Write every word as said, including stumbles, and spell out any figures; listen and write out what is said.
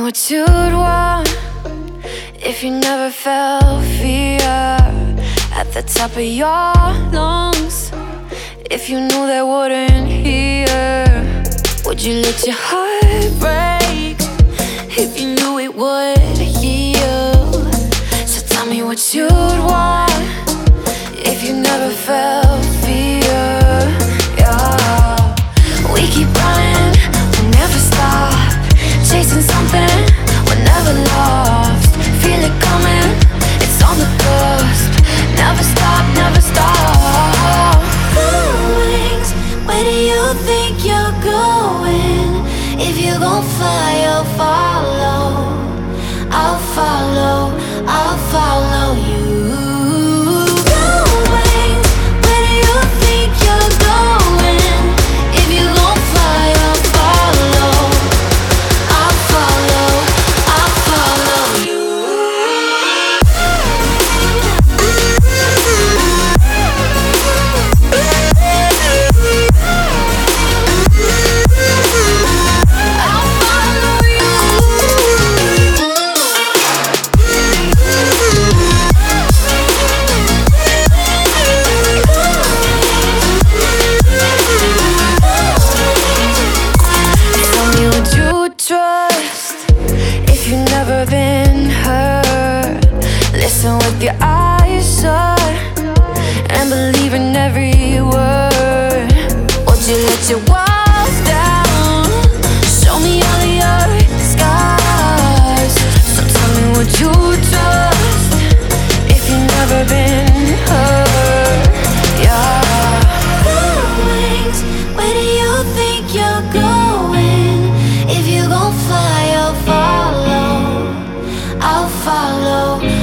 what you'd want if you never felt fear at the top of your lungs. If you knew they wouldn't hear, would you let your heart break if you knew it would heal? So tell me what you'd want if you never felt fear. Yeah. We keep running, we'll never stop, chasing something we're never lost. Feel it coming, it's on the cusp. Never stop, never stop. Blue wings, where do you think you're going? If you gon' fly, I'll follow. I'll follow, I'll follow you. Blue wings, where do you think you're going? If you gon' fly, I'll follow. I'll follow, I'll follow you. Listen with your eyes shut and believe in every word. Would you let your walls down? Show me all your scars. So tell me, would you trust if you've never been hurt? Yeah. Blue wings, where do you think you're going? If you gon' fly, I'll follow. I'll follow.